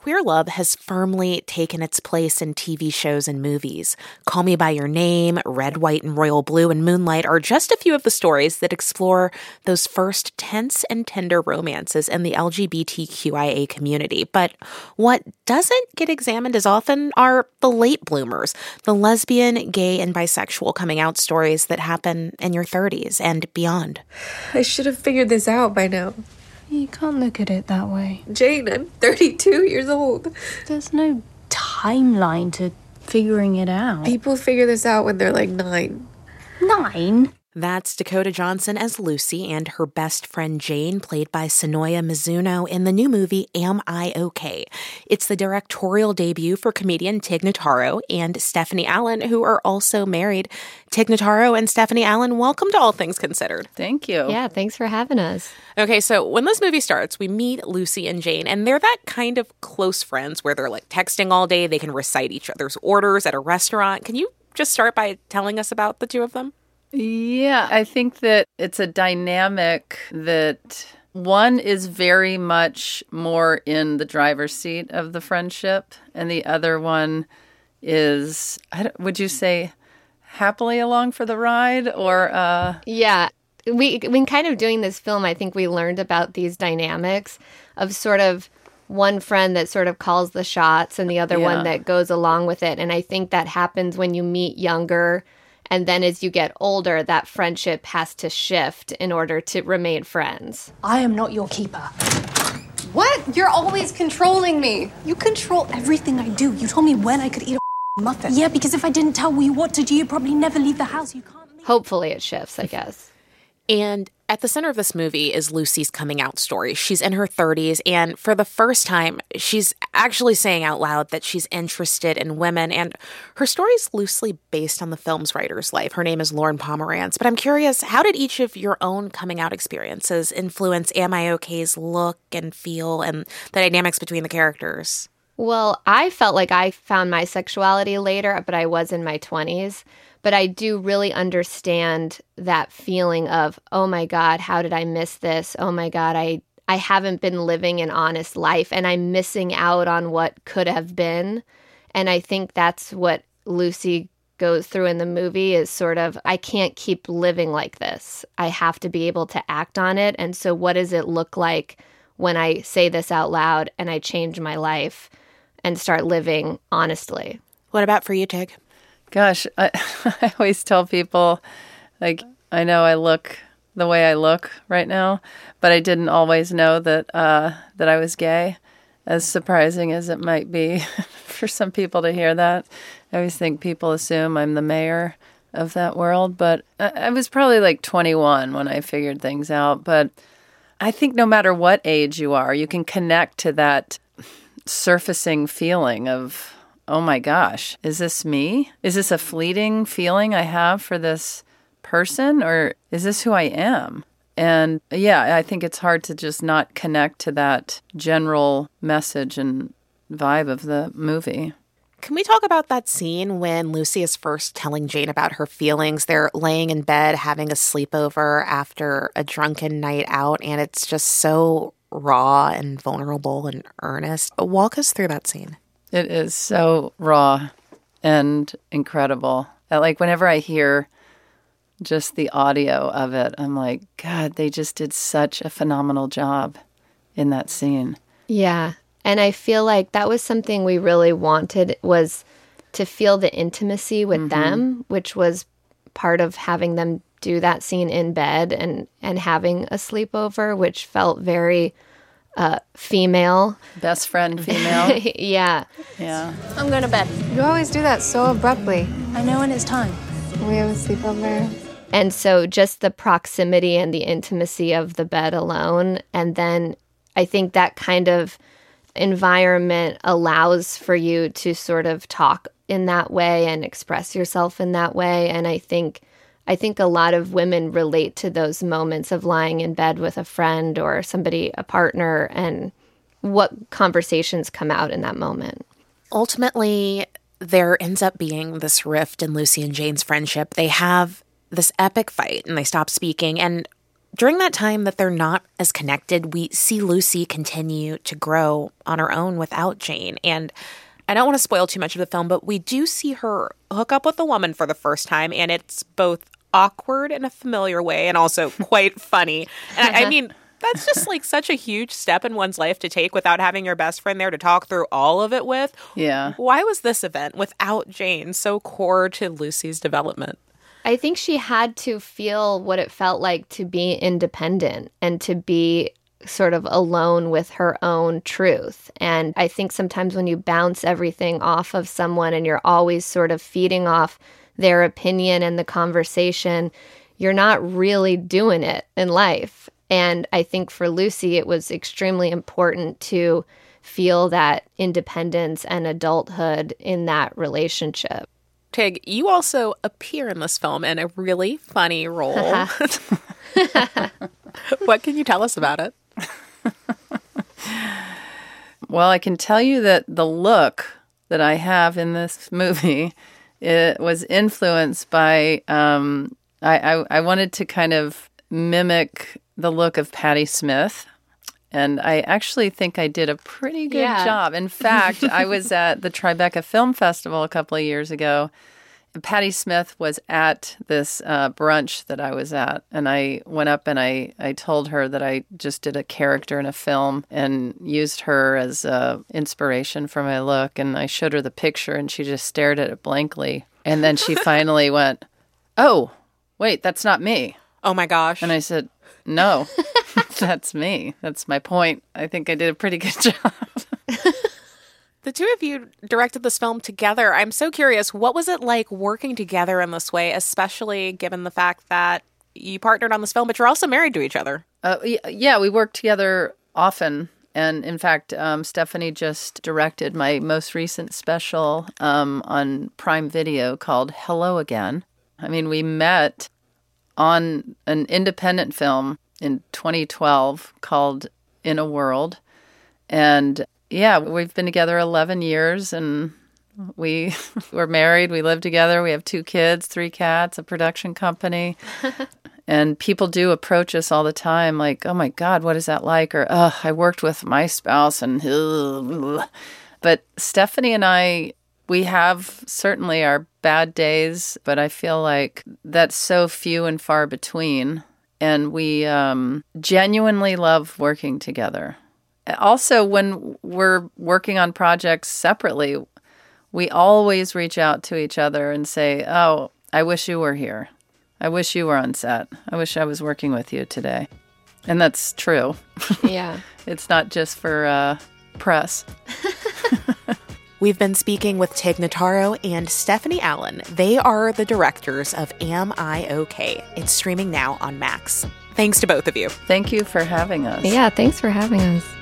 queer love has firmly taken its place in TV shows and movies. Call Me By Your Name, Red, White, and Royal Blue, and Moonlight are just a few of the stories that explore those first tense and tender romances in the LGBTQIA community. But what doesn't get examined as often are the late bloomers, the lesbian, gay, and bisexual coming out stories that happen in your 30s and beyond. I should have figured this out by now. You can't look at it that way. Jane, I'm 32 years old. There's no timeline to figuring it out. People figure this out when they're like 9. 9? That's Dakota Johnson as Lucy and her best friend Jane, played by Sonoya Mizuno, in the new movie Am I OK? It's the directorial debut for comedian Tig Notaro and Stephanie Allen, who are also married. Tig Notaro and Stephanie Allen, welcome to All Things Considered. Thank you. Yeah, thanks for having us. Okay, so when this movie starts, we meet Lucy and Jane, and they're that kind of close friends where they're like texting all day. They can recite each other's orders at a restaurant. Can you just start by telling us about the two of them? Yeah, I think that it's a dynamic that one is very much more in the driver's seat of the friendship, and the other one is, would you say, happily along for the ride? Or Yeah, when kind of doing this film, I think we learned about these dynamics of sort of one friend that sort of calls the shots and the other one that goes along with it. And I think that happens when you meet younger. And then as you get older, that friendship has to shift in order to remain friends. I am not your keeper. What? You're always controlling me. You control everything I do. You told me when I could eat a muffin. Yeah, because if I didn't tell you what to do, you'd probably never leave the house. You can't leave. Hopefully it shifts, I guess. And at the center of this movie is Lucy's coming out story. She's in her 30s, and for the first time, she's actually saying out loud that she's interested in women, and her story is loosely based on the film's writer's life. Her name is Lauren Pomerantz, but I'm curious, how did each of your own coming out experiences influence Am I OK's look and feel and the dynamics between the characters? Well, I felt like I found my sexuality later, but I was in my 20s. But I do really understand that feeling of, oh my God, how did I miss this? Oh my God, I haven't been living an honest life and I'm missing out on what could have been. And I think that's what Lucy goes through in the movie is sort of, I can't keep living like this. I have to be able to act on it. And so what does it look like when I say this out loud and I change my life and start living honestly? What about for you, Tig? Gosh, I always tell people, like, I know I look the way I look right now, but I didn't always know that that I was gay, as surprising as it might be for some people to hear that. I always think people assume I'm the mayor of that world, but I was probably like 21 when I figured things out. But I think no matter what age you are, you can connect to that surfacing feeling of, oh my gosh, is this me? Is this a fleeting feeling I have for this person, or is this who I am? And yeah, I think it's hard to just not connect to that general message and vibe of the movie. Can we talk about that scene when Lucy is first telling Jane about her feelings? They're laying in bed having a sleepover after a drunken night out, and it's just so raw and vulnerable and earnest. Walk us through that scene. It is so raw and incredible. Like, whenever I hear just the audio of it, I'm like, God, they just did such a phenomenal job in that scene. Yeah. And I feel like that was something we really wanted, was to feel the intimacy with them, which was part of having them do that scene in bed and having a sleepover, which felt very female. Best friend female. Yeah. Yeah. I'm going to bed. You always do that so abruptly. I know when it's time. We have a sleepover. And so just the proximity and the intimacy of the bed alone. And then I think that kind of environment allows for you to sort of talk in that way and express yourself in that way. And I think a lot of women relate to those moments of lying in bed with a friend or somebody, a partner, and what conversations come out in that moment. Ultimately, there ends up being this rift in Lucy and Jane's friendship. They have this epic fight and they stop speaking. And During that time that they're not as connected, we see Lucy continue to grow on her own without Jane. And I don't want to spoil too much of the film, but we do see her hook up with a woman for the first time, and it's both awkward in a familiar way and also quite funny. And I mean, that's just like such a huge step in one's life to take without having your best friend there to talk through all of it with. Yeah. Why was this event without Jane so core to Lucy's development? I think she had to feel what it felt like to be independent and to be sort of alone with her own truth. And I think sometimes when you bounce everything off of someone and you're always sort of feeding off their opinion and the conversation, you're not really doing it in life. And I think for Lucy, it was extremely important to feel that independence and adulthood in that relationship. Tig, you also appear in this film in a really funny role. What can you tell us about it? Well, I can tell you that the look that I have in this movie, it was influenced by, I wanted to kind of mimic the look of Patti Smith. And I actually think I did a pretty good job. In fact, I was at the Tribeca Film Festival a couple of years ago. And Patti Smith was at this brunch that I was at. And I went up and I told her that I just did a character in a film and used her as inspiration for my look. And I showed her the picture and she just stared at it blankly. And then she finally went, "Oh, wait, that's not me." Oh my gosh. And I said, "No, that's me. That's my point. I think I did a pretty good job." The two of you directed this film together. I'm so curious, what was it like working together in this way, especially given the fact that you partnered on this film, but you're also married to each other? Yeah, we work together often. And in fact, Stephanie just directed my most recent special on Prime Video called Hello Again. I mean, we met on an independent film in 2012 called In a World. And yeah, we've been together 11 years and we're married. We live together. We have 2 kids, 3 cats, a production company. And people do approach us all the time like, "Oh my God, what is that like?" Or, "Oh, I worked with my spouse and..." But Stephanie and I, we have certainly our bad days, but I feel like that's so few and far between. And we genuinely love working together. Also, when we're working on projects separately, we always reach out to each other and say, "Oh, I wish you were here. I wish you were on set. I wish I was working with you today." And that's true. Yeah. It's not just for press. We've been speaking with Tig Notaro and Stephanie Allen. They are the directors of Am I OK? It's streaming now on Max. Thanks to both of you. Thank you for having us. Yeah, thanks for having us.